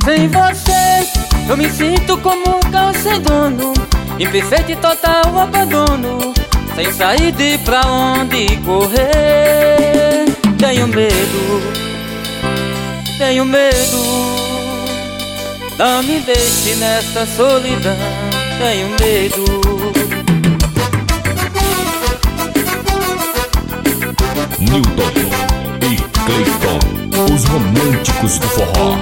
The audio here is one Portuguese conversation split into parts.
Sem você eu me sinto como um cão sem dono, imperfeito e total abandono, sem saída e pra onde correr. Tenho medo, tenho medo, não me deixe nessa solidão. Tenho medo. Newton e Cleiton, os românticos do forró.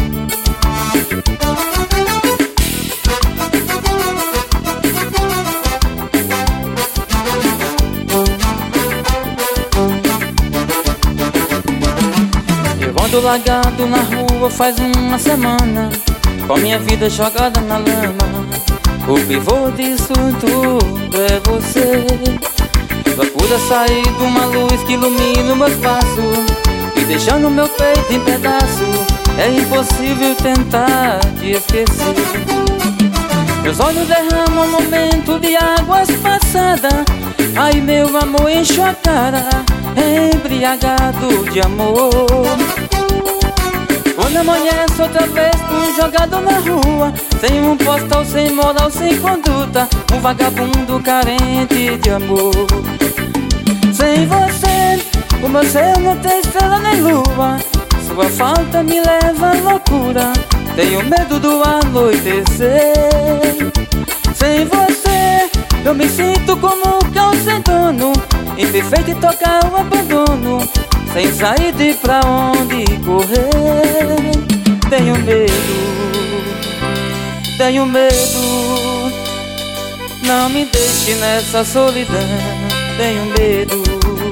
Eu ando largado na rua faz uma semana, com minha vida jogada na lama. O pivô disso tudo é você. Procura sair de uma luz que ilumina o meu espaço, e deixando meu peito em pedaço, é impossível tentar te esquecer. Meus olhos derramam um momento de águas passadas. Ai meu amor, encho a cara, embriagado de amor. Quando amanhece outra vez, jogado na rua, sem um postal, sem moral, sem conduta, um vagabundo carente de amor. Sem você, o meu céu não tem estrela nem lua, sua falta me leva à loucura, tenho medo do anoitecer. Sem você, eu me sinto como um cão sem dono, imperfeito e tocar o abandono, sem saída e pra onde correr. Tenho medo, tenho medo, não me deixe nessa solidão. Tenho medo.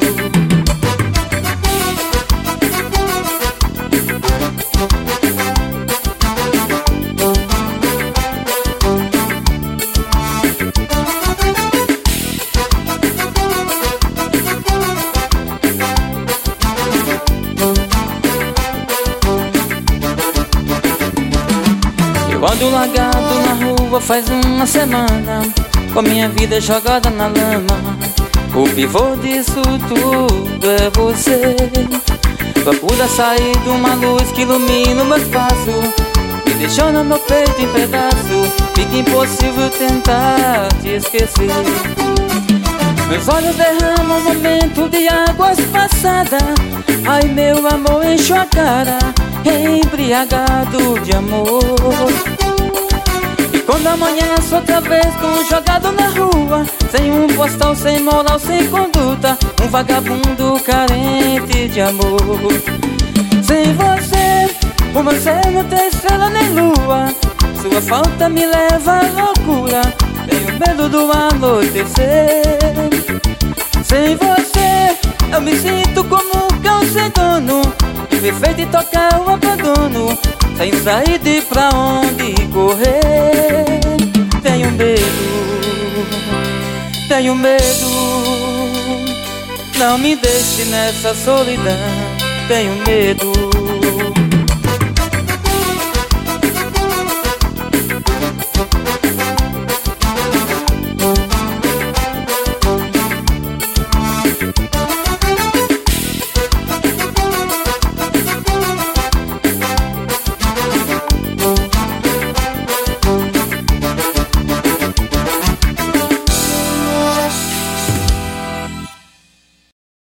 Eu ando largado na rua faz uma semana, com minha vida jogada na lama. O pivô disso tudo é você. Procura sair de uma luz que ilumina o meu espaço, me deixou no meu peito em pedaço, fica impossível tentar te esquecer. Meus olhos derramam um momento de águas passadas. Ai meu amor, encho a cara, embriagado de amor. E quando amanhece outra vez, com jogado na rua, sem um postal, sem moral, sem conduta, um vagabundo carente de amor. Sem você, o meu céu não tem estrela nem lua, sua falta me leva à loucura, tenho medo do anoitecer. Sem você, eu me sinto como um cão sem dono, imperfeito e tocar o abandono, sem saída e pra onde correr. Tenho medo, tenho medo, não me deixe nessa solidão. Tenho medo.